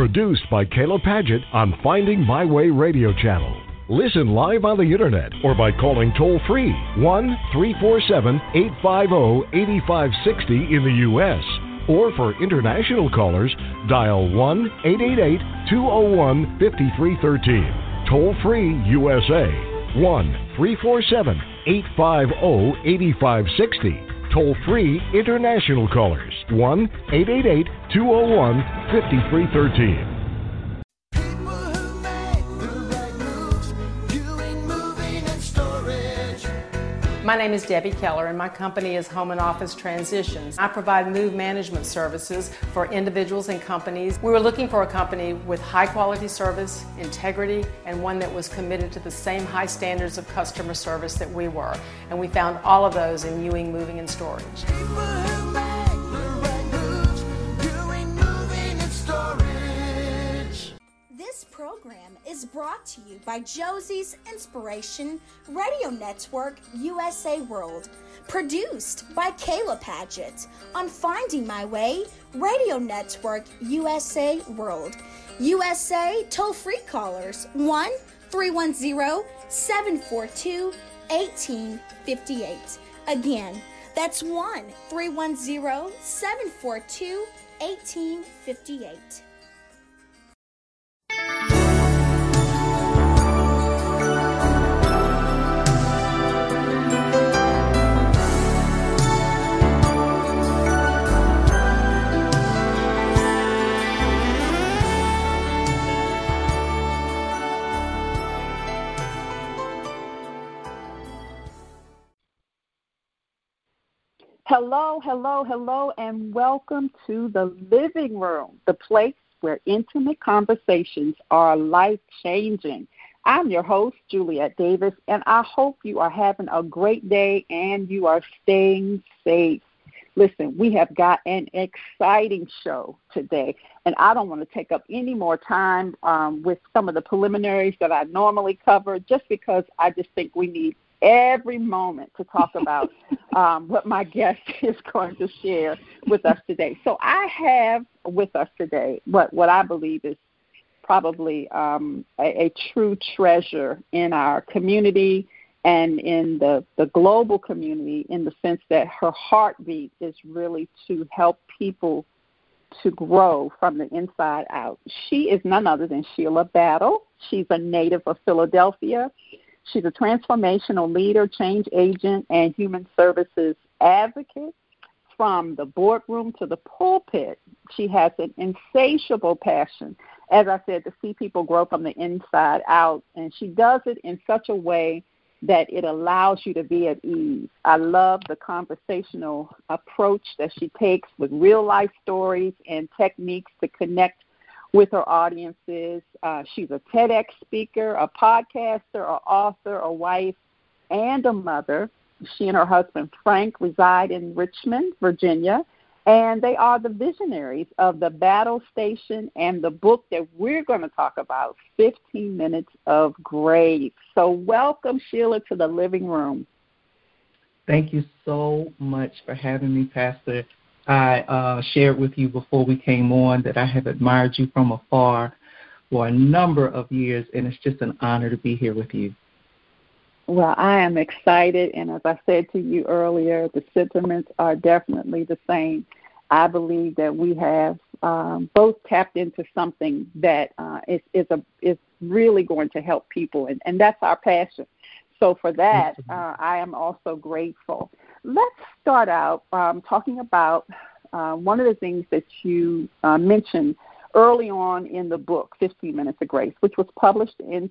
Produced by Kayla Padgett on Finding My Way radio channel. Listen live on the internet or by calling toll-free 1-347-850-8560 in the U.S. Or for international callers, dial 1-888-201-5313. Toll-free USA, 1-347-850-8560. Toll-free international callers, 1-888-201-5313. My name is Debbie Keller, and my company is Home and Office Transitions. I provide move management services for individuals and companies. We were looking for a company with high quality service, integrity, and one that was committed to the same high standards of customer service that we were. And we found all of those in Ewing Moving and Storage. This program is brought to you by Josie's Inspiration Radio Network USA World, produced by Kayla Padgett on Finding My Way Radio Network USA World. USA toll-free callers 1-310-742-1858. Again, that's 1-310-742-1858. Hello, hello, hello, and welcome to the living room, the place where intimate conversations are life-changing. I'm your host, Juliet Davis, and I hope you are having a great day and you are staying safe. Listen, we have got an exciting show today, and I don't want to take up any more time with some of the preliminaries that I normally cover, just because I just think we need every moment to talk about what my guest is going to share with us today. So I have with us today what I believe is probably a true treasure in our community and in the global community, in the sense that her heartbeat is really to help people to grow from the inside out. She is none other than Sheila Battle. She's a native of Philadelphia. She's a transformational leader, change agent, and human services advocate. From the boardroom to the pulpit, she has an insatiable passion, as I said, to see people grow from the inside out. And she does it in such a way that it allows you to be at ease. I love the conversational approach that she takes with real-life stories and techniques to connect with her audiences. She's a TEDx speaker, a podcaster, an author, a wife, and a mother. She and her husband, Frank, reside in Richmond, Virginia, and they are the visionaries of the Battle Station and the book that we're going to talk about, 15 Minutes of Grace. So welcome, Sheila, to the living room. Thank you so much for having me, Pastor. I shared with you before we came on that I have admired you from afar for a number of years, and it's just an honor to be here with you. Well, I am excited, and as I said to you earlier, the sentiments are definitely the same. I believe that we have both tapped into something that is really going to help people, and that's our passion. So for that, I am also grateful. Let's start out talking about one of the things that you mentioned early on in the book, 15 Minutes of Grace, which was published in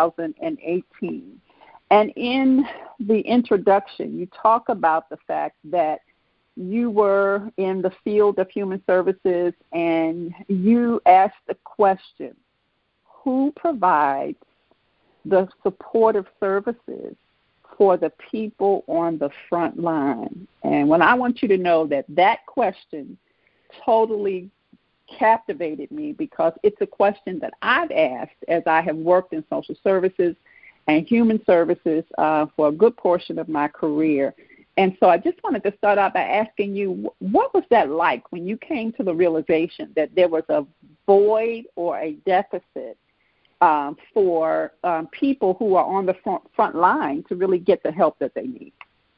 2018. And in the introduction, you talk about the fact that you were in the field of human services and you asked the question, who provides the supportive services for the people on the front line? And when I want you to know that question totally captivated me, because it's a question that I've asked as I have worked in social services and human services for a good portion of my career. And so I just wanted to start out by asking you, what was that like when you came to the realization that there was a void or a deficit for people who are on the front line to really get the help that they need?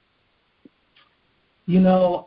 You know,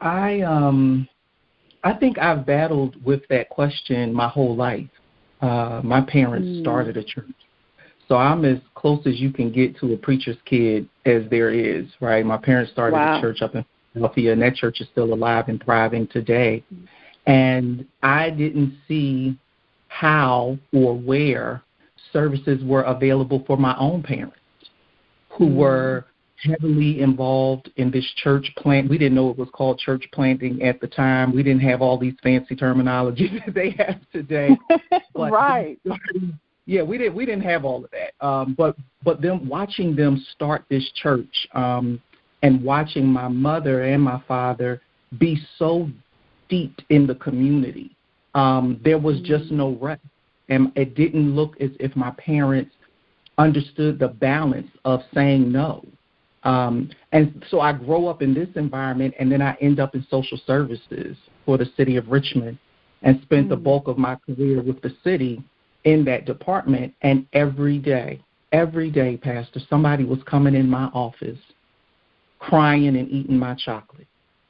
I think I've battled with that question my whole life. My parents started a church. So I'm as close as you can get to a preacher's kid as there is, right? My parents started a church up in Philadelphia, and that church is still alive and thriving today. And I didn't see how or where services were available for my own parents who were heavily involved in this church plant. We didn't know it was called church planting at the time. We didn't have all these fancy terminology that they have today. But right. Yeah, we didn't have all of that. But them watching them start this church and watching my mother and my father be so steeped in the community, there was just no rest. And it didn't look as if my parents understood the balance of saying no. And so I grow up in this environment, and then I end up in social services for the city of Richmond and spent the bulk of my career with the city in that department. And every day, Pastor, somebody was coming in my office crying and eating my chocolate.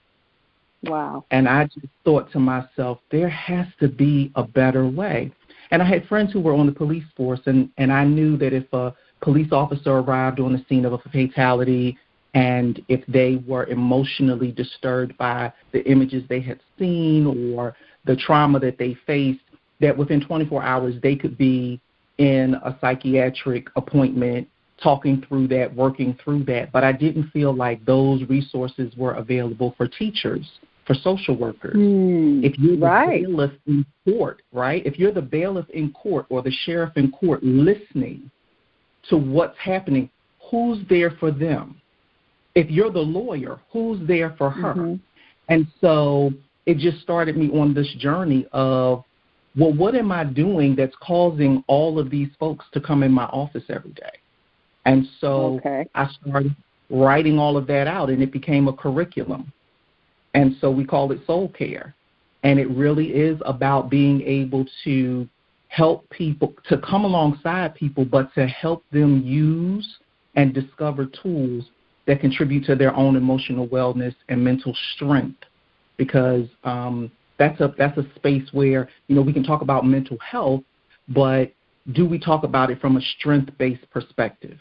Wow. And I just thought to myself, there has to be a better way. And I had friends who were on the police force, and I knew that if a police officer arrived on the scene of a fatality and if they were emotionally disturbed by the images they had seen or the trauma that they faced, that within 24 hours they could be in a psychiatric appointment, talking through that, working through that. But I didn't feel like those resources were available for teachers, for social workers. If you're the bailiff in court, right? If you're the bailiff in court or the sheriff in court listening to what's happening, who's there for them? If you're the lawyer, who's there for her? And so it just started me on this journey of, well, what am I doing that's causing all of these folks to come in my office every day? And so I started writing all of that out, and it became a curriculum. And so we call it Soul Care. And it really is about being able to help people, to come alongside people, but to help them use and discover tools that contribute to their own emotional wellness and mental strength. Because that's a space where, you know, we can talk about mental health, but do we talk about it from a strength-based perspective?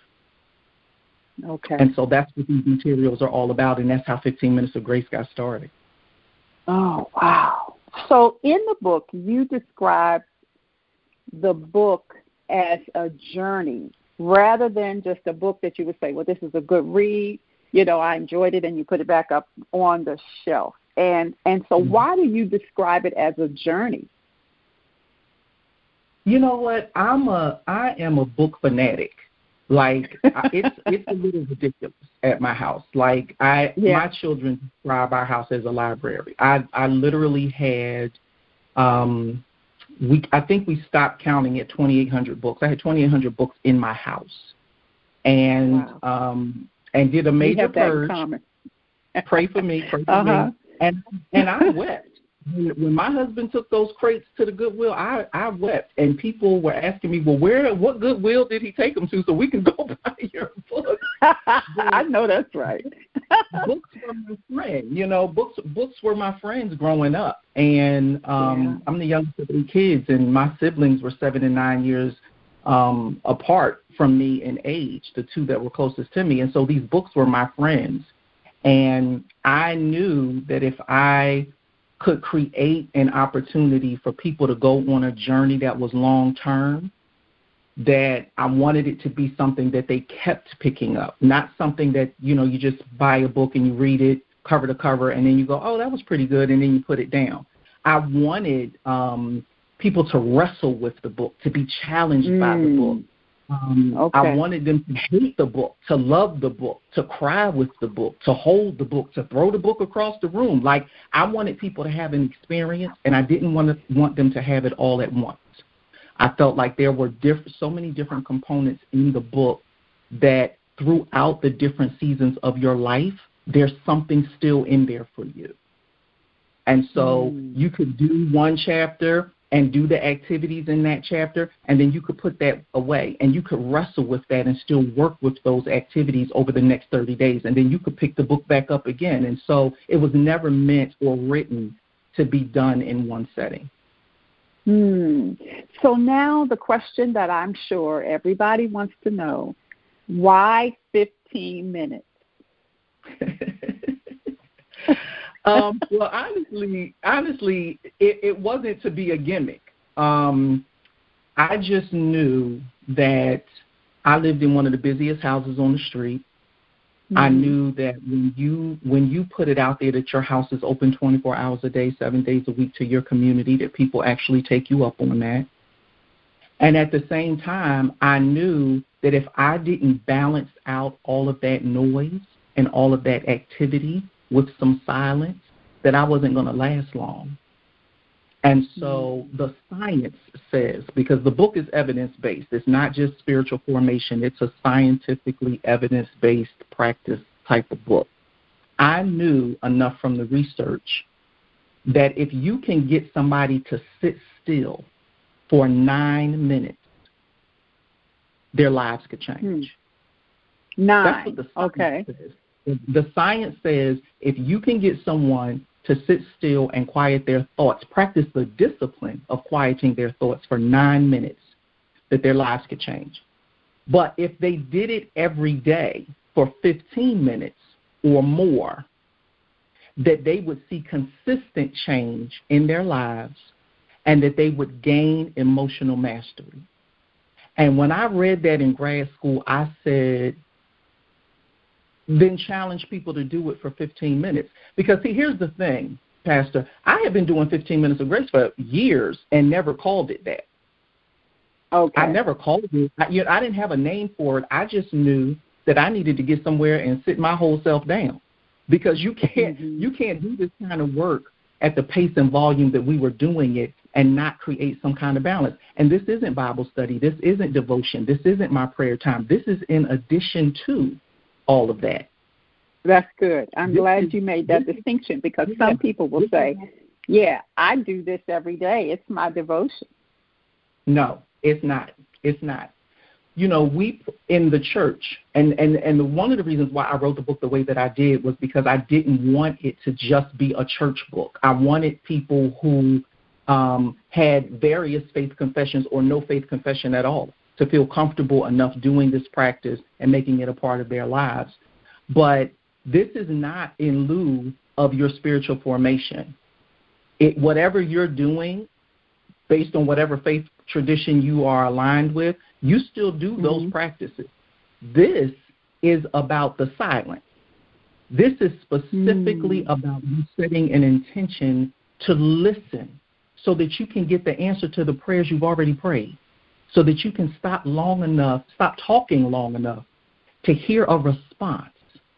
Okay. And so that's what these materials are all about, and that's how 15 Minutes of Grace got started. Oh, wow. So in the book, you describe the book as a journey rather than just a book that you would say, well, this is a good read, you know, I enjoyed it, and you put it back up on the shelf. And so why do you describe it as a journey? You know what? I am a book fanatic. Like, it's a little ridiculous at my house. Like, my children describe our house as a library. I literally had, I think we stopped counting at 2,800 books. I had 2,800 books in my house, and did a major purge. Pray for me, pray for me. And I wept. When my husband took those crates to the Goodwill, I wept. And people were asking me, well, what Goodwill did he take them to so we can go buy your book? I know that's right. Books were my friend. You know, books were my friends growing up. And I'm the youngest of 3 kids, and my siblings were 7 and 9 years apart from me in age, the 2 that were closest to me. And so these books were my friends. And I knew that if I could create an opportunity for people to go on a journey that was long-term, that I wanted it to be something that they kept picking up, not something that, you know, you just buy a book and you read it cover to cover and then you go, oh, that was pretty good, and then you put it down. I wanted people to wrestle with the book, to be challenged by the book. I wanted them to hate the book, to love the book, to cry with the book, to hold the book, to throw the book across the room. Like, I wanted people to have an experience, and I didn't want them to have it all at once. I felt like there were so many different components in the book that throughout the different seasons of your life, there's something still in there for you. And so you could do one chapter and do the activities in that chapter, and then you could put that away, and you could wrestle with that and still work with those activities over the next 30 days, and then you could pick the book back up again. And so it was never meant or written to be done in one setting. So now the question that I'm sure everybody wants to know, why 15 minutes? Well, honestly, it wasn't to be a gimmick. I just knew that I lived in one of the busiest houses on the street. I knew that when you put it out there that your house is open 24 hours a day, 7 days a week to your community, that people actually take you up on that. And at the same time, I knew that if I didn't balance out all of that noise and all of that activity with some silence, that I wasn't going to last long. And so the science says, because the book is evidence-based, it's not just spiritual formation, it's a scientifically evidence-based practice type of book. I knew enough from the research that if you can get somebody to sit still for 9 minutes, their lives could change. 9. That's what the science says. The science says if you can get someone to sit still and quiet their thoughts, practice the discipline of quieting their thoughts for 9 minutes, that their lives could change. But if they did it every day for 15 minutes or more, that they would see consistent change in their lives and that they would gain emotional mastery. And when I read that in grad school, I said, then challenge people to do it for 15 minutes. Because, see, here's the thing, Pastor. I have been doing 15 minutes of grace for years and never called it that. Okay. I never called it. I didn't have a name for it. I just knew that I needed to get somewhere and sit my whole self down. Because you can't do this kind of work at the pace and volume that we were doing it and not create some kind of balance. And this isn't Bible study. This isn't devotion. This isn't my prayer time. This is in addition to all of that. That's good. I'm glad you made that distinction, because some people will say, yeah, I do this every day. It's my devotion. No, it's not. It's not. You know, we in the church, and one of the reasons why I wrote the book the way that I did was because I didn't want it to just be a church book. I wanted people who had various faith confessions or no faith confession at all to feel comfortable enough doing this practice and making it a part of their lives. But this is not in lieu of your spiritual formation. Whatever you're doing, based on whatever faith tradition you are aligned with, you still do those practices. This is about the silence. This is specifically about you setting an intention to listen so that you can get the answer to the prayers you've already prayed, so that you can stop talking long enough to hear a response,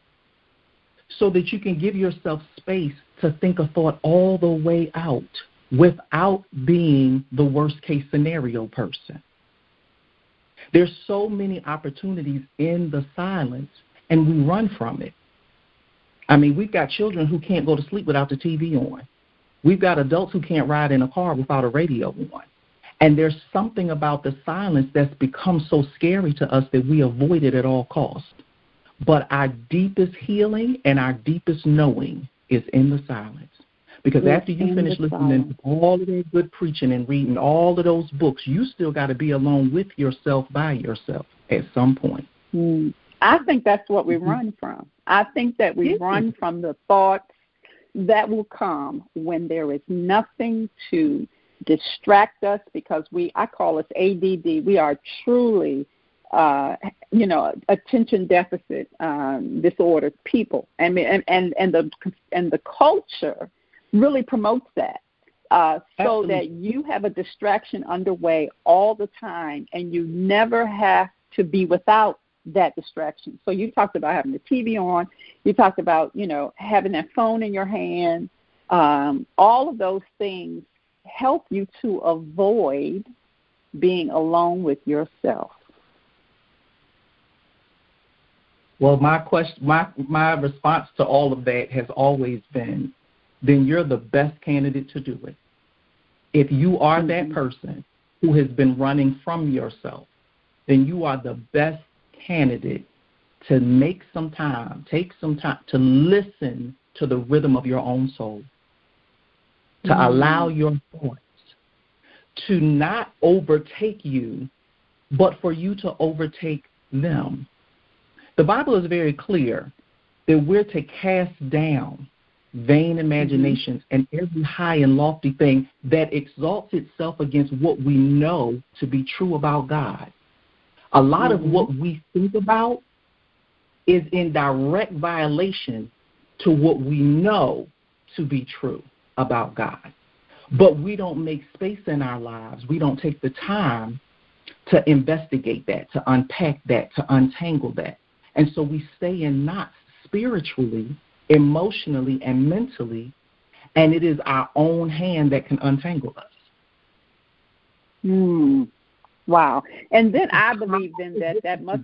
so that you can give yourself space to think a thought all the way out without being the worst-case scenario person. There's so many opportunities in the silence, and we run from it. I mean, we've got children who can't go to sleep without the TV on. We've got adults who can't ride in a car without a radio on. And there's something about the silence that's become so scary to us that we avoid it at all costs. But our deepest healing and our deepest knowing is in the silence. Because after you finish listening to all of that good preaching and reading all of those books, you still got to be alone with yourself by yourself at some point. I think that's what we run from. I think that we run from the thoughts that will come when there is nothing to distract us, because I call us ADD. We are truly, attention deficit disorder people, and the culture really promotes that, so that you have a distraction underway all the time, and you never have to be without that distraction. So you talked about having the TV on. You talked about, having that phone in your hand. All of those things help you to avoid being alone with yourself. Well, my response to all of that has always been, then you're the best candidate to do it. If you are that person who has been running from yourself, then you are the best candidate to take some time to listen to the rhythm of your own soul, to allow your thoughts to not overtake you, but for you to overtake them. The Bible is very clear that we're to cast down vain imaginations and every high and lofty thing that exalts itself against what we know to be true about God. A lot of what we think about is in direct violation to what we know to be true about God. But we don't make space in our lives. We don't take the time to investigate that, to unpack that, to untangle that. And so we stay in knots spiritually, emotionally, and mentally, and it is our own hand that can untangle us. Wow. And then I believe then that must...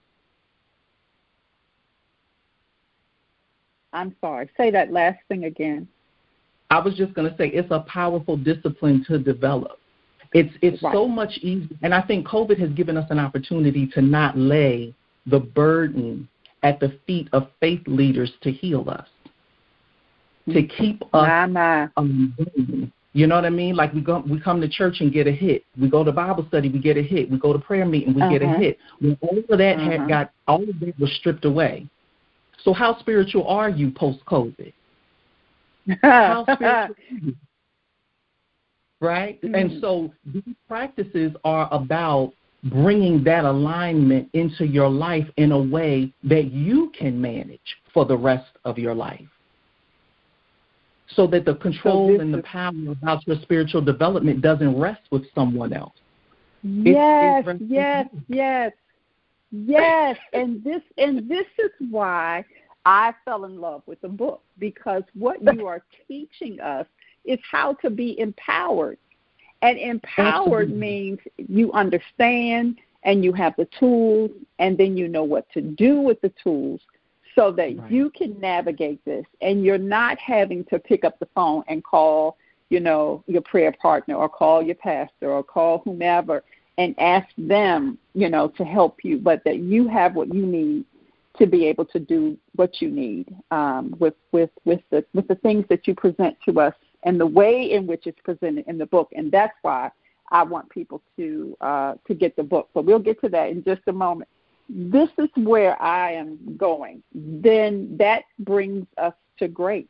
I'm sorry. Say that last thing again. I was just going to say it's a powerful discipline to develop. It's right. So much easier. And I think COVID has given us an opportunity to not lay the burden at the feet of faith leaders to heal us, to keep us you know what I mean? Like we come to church and get a hit. We go to Bible study, we get a hit. We go to prayer meeting, we get a hit. When all of that all of that was stripped away. So how spiritual are you post-COVID? How spiritual are you? Right? And so these practices are about bringing that alignment into your life in a way that you can manage for the rest of your life. So that the control and the power about your spiritual development doesn't rest with someone else. Yes. And this is why I fell in love with the book, because what you are teaching us is how to be empowered. And empowered means you understand and you have the tools, and then you know what to do with the tools so that you can navigate this. And you're not having to pick up the phone and call, your prayer partner or call your pastor or call whomever and ask them, to help you, but that you have what you need to be able to do what you need with the things that you present to us and the way in which it's presented in the book. And that's why I want people to get the book. But we'll get to that in just a moment. This is where I am going. Then that brings us to grace,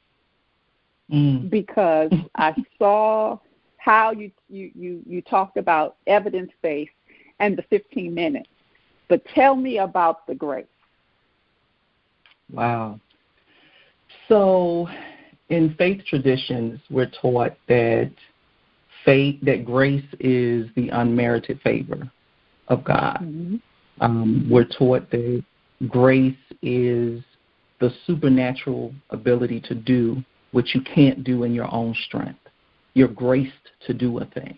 because I saw how you talked about evidence-based and the 15 minutes. But tell me about the grace. Wow. So in faith traditions, we're taught that grace is the unmerited favor of God. We're taught that grace is the supernatural ability to do what you can't do in your own strength. You're graced to do a thing.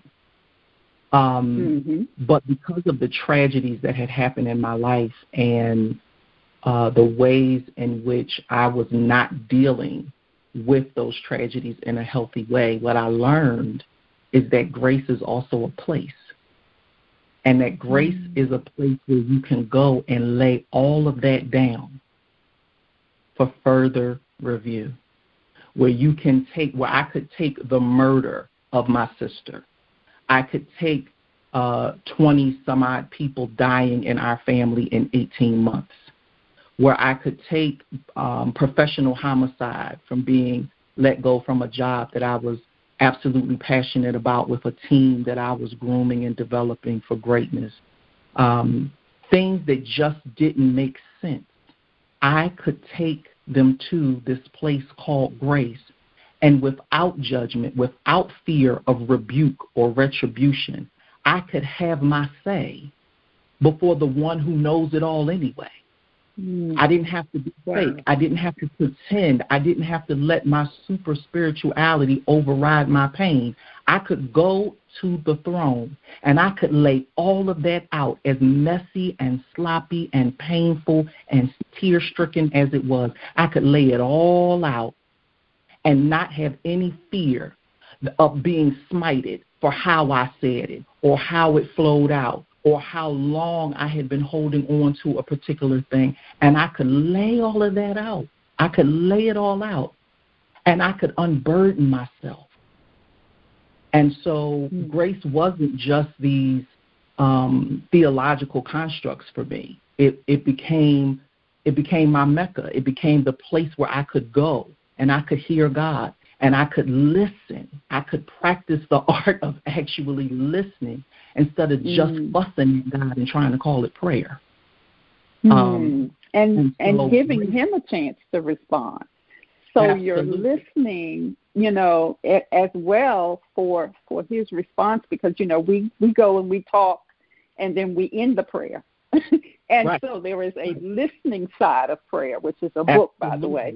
But because of the tragedies that had happened in my life and the ways in which I was not dealing with those tragedies in a healthy way, what I learned is that grace is also a place. And that grace is a place where you can go and lay all of that down for further review. Where I could take the murder of my sister. I could take 20 some odd people dying in our family in 18 months. Where I could take professional homicide from being let go from a job that I was absolutely passionate about with a team that I was grooming and developing for greatness. Things that just didn't make sense. I could take them to this place called grace, and without judgment, without fear of rebuke or retribution, I could have my say before the one who knows it all anyway. I didn't have to be fake. I didn't have to pretend. I didn't have to let my super spirituality override my pain. I could go to the throne and I could lay all of that out, as messy and sloppy and painful and tear-stricken as it was. I could lay it all out and not have any fear of being smited for how I said it or how it flowed out or how long I had been holding on to a particular thing. And I could lay all of that out. I could lay it all out, and I could unburden myself. And so grace wasn't just these theological constructs for me. It became my Mecca. It became the place where I could go and I could hear God and I could listen. I could practice the art of actually listening instead of just fussing at God and trying to call it prayer. And giving him a chance to respond. So Absolutely. You're listening, you know, as well for his response, because, you know, we go and we talk and then we end the prayer. And right. So there is a listening side of prayer, which is a book, by the way.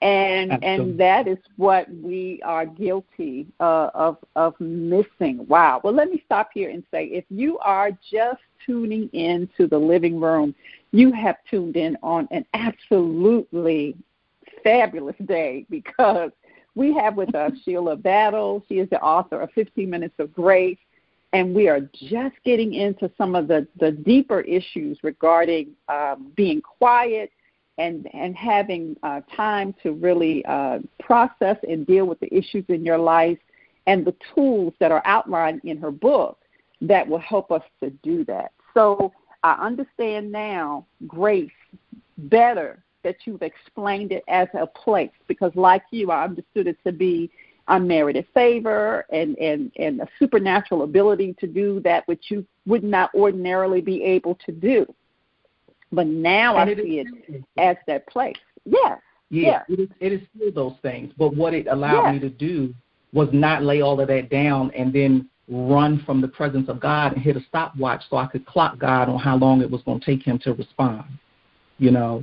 And that is what we are guilty of missing. Wow. Well, let me stop here and say, if you are just tuning in to the living room, you have tuned in on an absolutely fabulous day, because we have with us Sheila Battle. She is the author of 15 Minutes of Grace, and we are just getting into some of the deeper issues regarding being quiet and having time to really process and deal with the issues in your life, and the tools that are outlined in her book that will help us to do that. So I understand now, Grace, better that you've explained it as a place, because like you, I understood it to be unmerited favor and a supernatural ability to do that which you would not ordinarily be able to do. But now I see it as that place. Yes. Yeah. It is still those things. But what it allowed me to do was not lay all of that down and then run from the presence of God and hit a stopwatch so I could clock God on how long it was going to take him to respond. You know,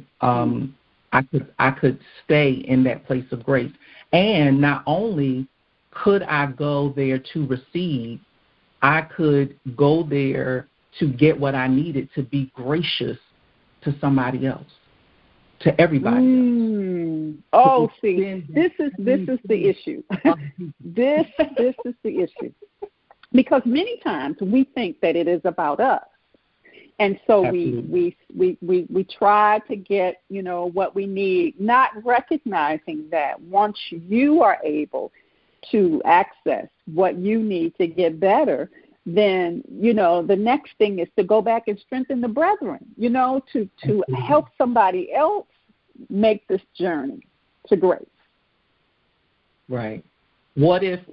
I could stay in that place of grace. And not only could I go there to receive, I could go there to get what I needed to be gracious to somebody else, to everybody else. Oh, see, this is the issue. This is the issue. Because many times we think that it is about us. And so we try to get, you know, what we need, not recognizing that once you are able to access what you need to get better, then, you know, the next thing is to go back and strengthen the brethren, you know, to help somebody else make this journey to grace. Right. What if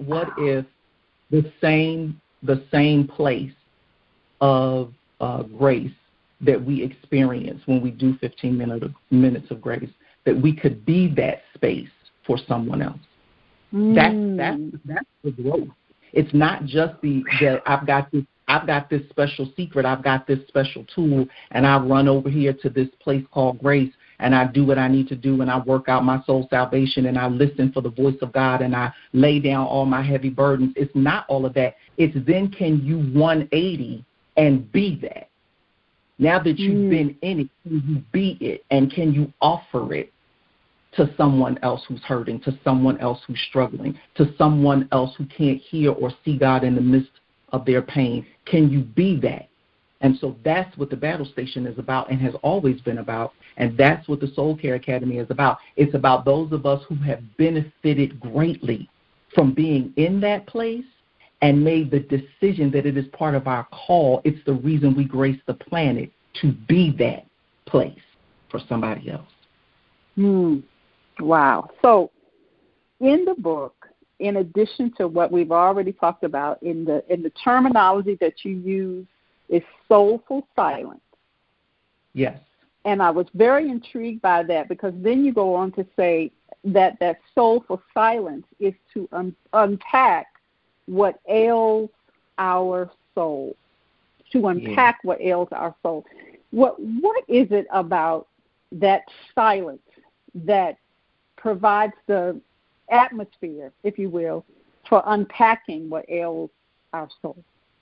the same place of grace that we experience when we do 15 minutes of grace, that we could be that space for someone else? That's the growth. It's not just that I've got this special secret, I've got this special tool, and I run over here to this place called grace, and I do what I need to do, and I work out my soul salvation, and I listen for the voice of God, and I lay down all my heavy burdens. It's not all of that. It's then, can you 180 and be that? Now that you've been in it, can you be it, and can you offer it to someone else who's hurting, to someone else who's struggling, to someone else who can't hear or see God in the midst of their pain? Can you be that? And so that's what the Battle Station is about and has always been about, and that's what the Soul Care Academy is about. It's about those of us who have benefited greatly from being in that place and made the decision that it is part of our call. It's the reason we grace the planet, to be that place for somebody else. Wow. So in the book, in addition to what we've already talked about, in the terminology that you use is soulful silence. Yes. And I was very intrigued by that, because then you go on to say that soulful silence is to unpack what ails our soul, to unpack what ails our soul. What is it about that silence that provides the atmosphere, if you will, for unpacking what ails our soul?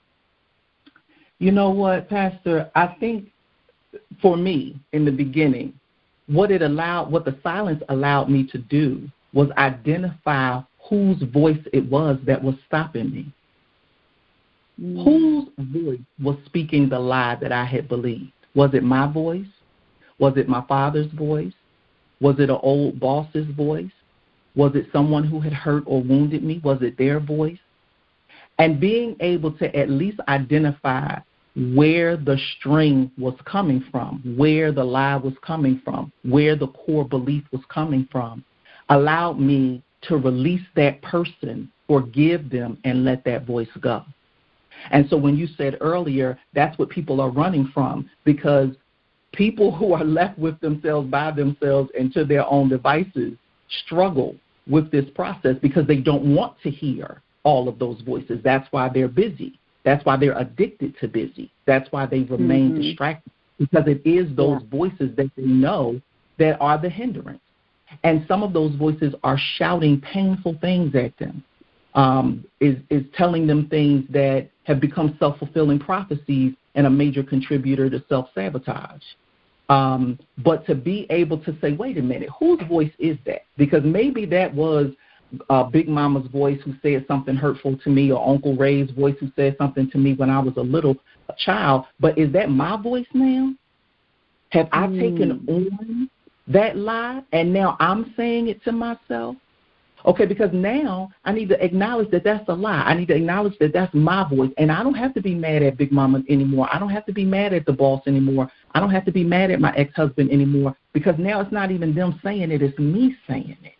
You know what, Pastor? I think for me, in the beginning, what the silence allowed me to do was identify whose voice it was that was stopping me. Whose voice was speaking the lie that I had believed? Was it my voice? Was it my father's voice? Was it an old boss's voice? Was it someone who had hurt or wounded me? Was it their voice? And being able to at least identify where the string was coming from, where the lie was coming from, where the core belief was coming from, allowed me to release that person, forgive them, and let that voice go. And so when you said earlier, that's what people are running from, because people who are left with themselves by themselves and to their own devices struggle with this process because they don't want to hear all of those voices. That's why they're busy. That's why they're addicted to busy. That's why they remain distracted, because it is those voices that they know that are the hindrance. And some of those voices are shouting painful things at them, is telling them things that have become self-fulfilling prophecies and a major contributor to self-sabotage. But to be able to say, wait a minute, whose voice is that? Because maybe that was Big Mama's voice who said something hurtful to me, or Uncle Ray's voice who said something to me when I was a child. But is that my voice now? Have I taken on that lie, and now I'm saying it to myself? Okay, because now I need to acknowledge that that's a lie. I need to acknowledge that that's my voice, and I don't have to be mad at Big Mama anymore. I don't have to be mad at the boss anymore. I don't have to be mad at my ex-husband anymore, because now it's not even them saying it, it's me saying it.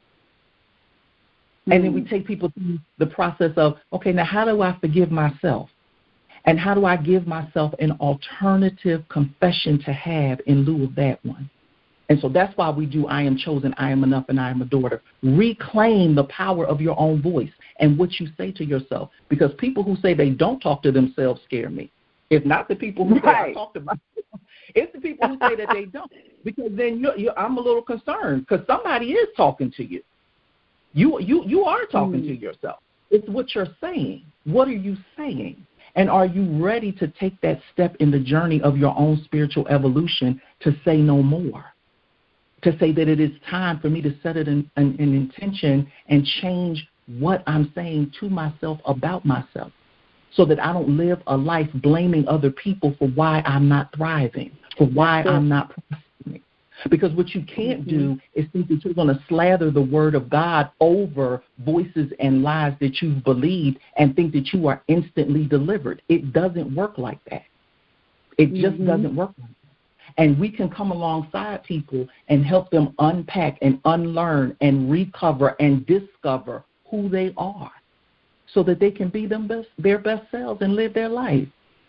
And then we take people through the process of, okay, now how do I forgive myself? And how do I give myself an alternative confession to have in lieu of that one? And so that's why we do I am chosen, I am enough, and I am a daughter. Reclaim the power of your own voice and what you say to yourself. Because people who say they don't talk to themselves scare me. It's not the people who say I talk to myself. It's the people who say that they don't. Because then I'm a little concerned, because somebody is talking to you. You are talking to yourself. It's what you're saying. What are you saying? And are you ready to take that step in the journey of your own spiritual evolution to say no more? To say that it is time for me to set an intention and change what I'm saying to myself about myself, so that I don't live a life blaming other people for why I'm not thriving, for why I'm not prospering. Because what you can't do is think that you're going to slather the word of God over voices and lies that you've believed and think that you are instantly delivered. It doesn't work like that. It just doesn't work like that. And we can come alongside people and help them unpack and unlearn and recover and discover who they are, so that they can be their best selves and live their life.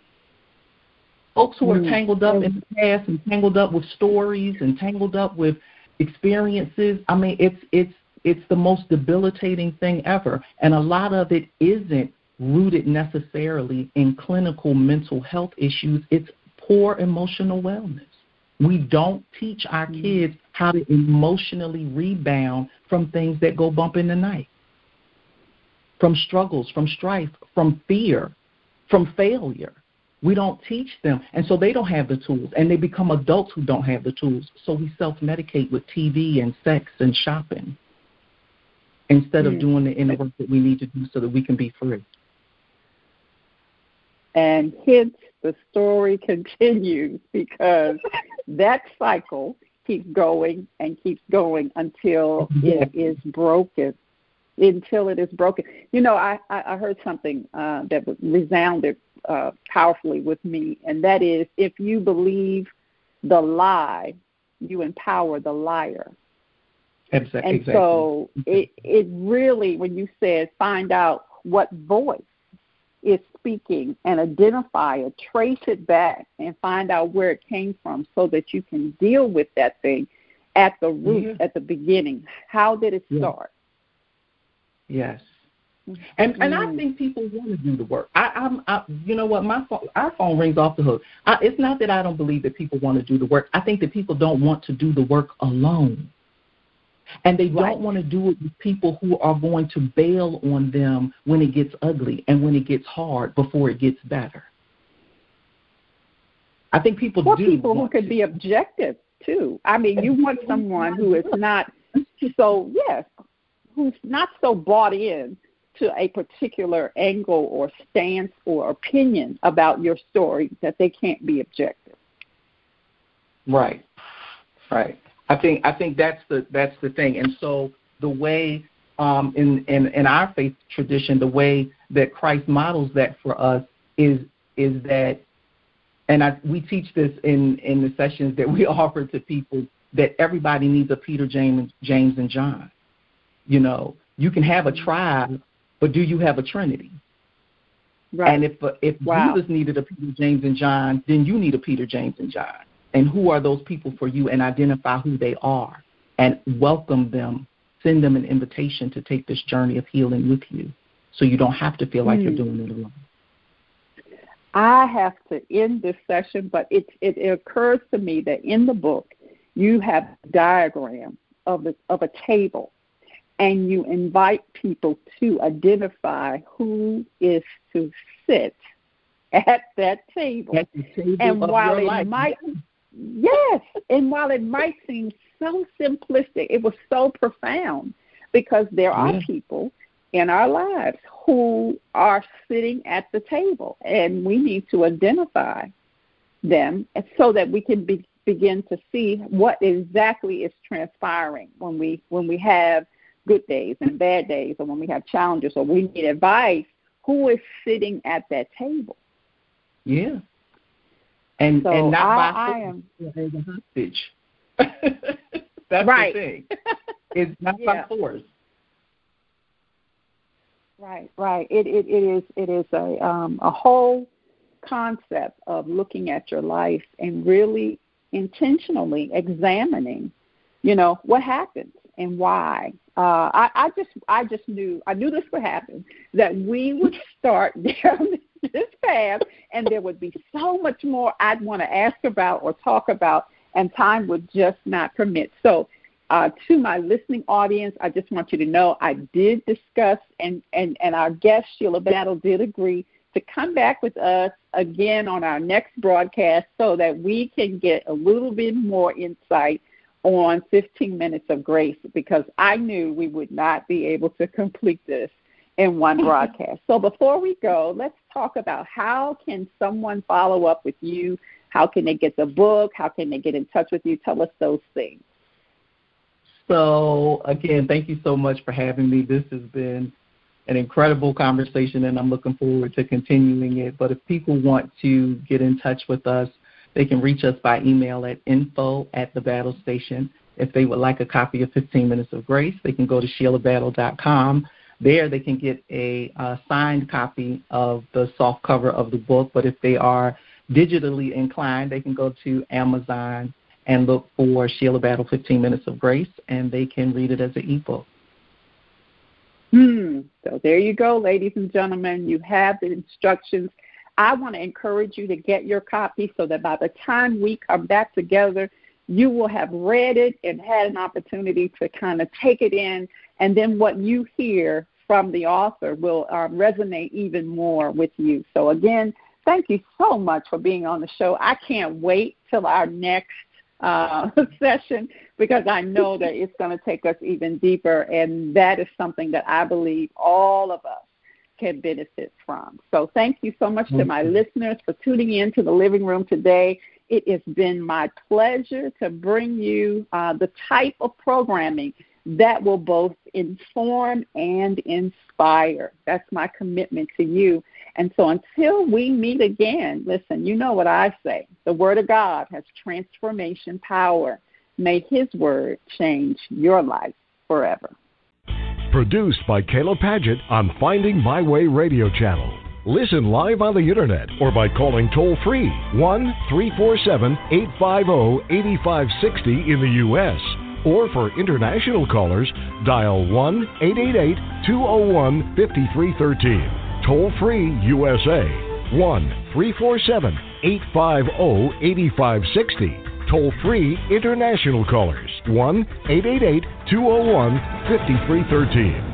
Folks who are tangled up in the past and tangled up with stories and tangled up with experiences, I mean, it's the most debilitating thing ever. And a lot of it isn't rooted necessarily in clinical mental health issues. It's poor emotional wellness. We don't teach our kids how to emotionally rebound from things that go bump in the night, from struggles, from strife, from fear, from failure. We don't teach them, and so they don't have the tools, and they become adults who don't have the tools. So we self-medicate with TV and sex and shopping instead of doing the inner work that we need to do so that we can be free. And hence the story continues, because that cycle keeps going and keeps going until it is broken. Until it is broken. You know, I heard something that resounded powerfully with me, and that is, if you believe the lie, you empower the liar. Exactly. And so it really, when you said find out what voice is speaking and identify it, trace it back and find out where it came from so that you can deal with that thing at the root, at the beginning. How did it start? Yes. And I think people want to do the work. You know what, our phone rings off the hook. It's not that I don't believe that people want to do the work. I think that people don't want to do the work alone. And they don't want to do it with people who are going to bail on them when it gets ugly and when it gets hard before it gets better. I think people do. People who could be objective, too. I mean, you want someone who is not, so, yes, who's not so bought in to a particular angle or stance or opinion about your story that they can't be objective. Right. I think that's the thing. And so the way in our faith tradition, the way that Christ models that for us is that, and we teach this in the sessions that we offer to people, that everybody needs a Peter, James, and John. You know, you can have a tribe, but do you have a Trinity? Right. And if Jesus needed a Peter, James, and John, then you need a Peter, James, and John. And who are those people for you? And identify who they are and welcome them. Send them an invitation to take this journey of healing with you, so you don't have to feel like you're doing it alone. I have to end this session, but it occurs to me that in the book you have a diagram of a table, and you invite people to identify who is to sit at that table. At the table and of while your it life. might, yes, and while it might seem so simplistic, it was so profound, because there are people in our lives who are sitting at the table, and we need to identify them so that we can begin to see what exactly is transpiring when we have good days and bad days, or when we have challenges, or we need advice. Who is sitting at that table? Yeah. And so and not I by am the hostage. That's right. the thing. It's not by force. Right. It is a whole concept of looking at your life and really intentionally examining, what happened and why. I knew this would happen, that we would start down this path, and there would be so much more I'd want to ask about or talk about, and time would just not permit. So to my listening audience, I just want you to know I did discuss, and our guest, Sheila Battle, did agree to come back with us again on our next broadcast so that we can get a little bit more insight on 15 Minutes of Grace, because I knew we would not be able to complete this in one broadcast. So before we go, let's talk about how can someone follow up with you? How can they get the book? How can they get in touch with you? Tell us those things. So, again, thank you so much for having me. This has been an incredible conversation, and I'm looking forward to continuing it. But if people want to get in touch with us, they can reach us by email at info@thebattlestation. If they would like a copy of 15 Minutes of Grace, they can go to SheilaBattle.com. There they can get a signed copy of the soft cover of the book. But if they are digitally inclined, they can go to Amazon and look for Sheila Battle 15 Minutes of Grace, and they can read it as an ebook. So there you go, ladies and gentlemen. You have the instructions. I want to encourage you to get your copy so that by the time we come back together, you will have read it and had an opportunity to kind of take it in, and then what you hear from the author will resonate even more with you. So, again, thank you so much for being on the show. I can't wait till our next session, because I know that it's going to take us even deeper, and that is something that I believe all of us can benefit from. So thank you so much to my listeners for tuning in to the living room today. It has been my pleasure to bring you the type of programming that will both inform and inspire. That's my commitment to you. And so until we meet again, listen, you know what I say. The Word of God has transformation power. May His Word change your life forever. Produced by Kayla Padgett on Finding My Way Radio Channel. Listen live on the Internet or by calling toll-free 1-347-850-8560 in the U.S. Or for international callers, dial 1-888-201-5313. Toll-free USA, 1-347-850-8560. Toll-free international callers, 1-888-201-5313.